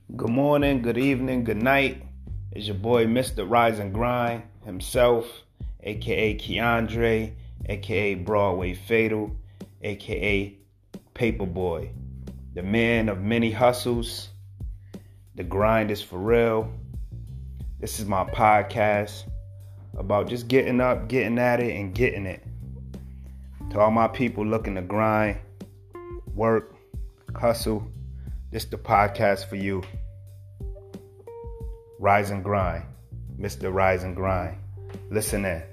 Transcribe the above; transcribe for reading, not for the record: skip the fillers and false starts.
Good morning, good evening, good night. It's your boy Mr. Rise and Grind himself, aka Keandre, aka Broadway Fatal, aka Paperboy. The man of many hustles. The grind is for real. This is my podcast about just getting up, getting at it, and getting it. To all my people looking to grind, work, hustle, this the podcast for you. Rise and Grind, Mr. Rise and Grind. Listen in.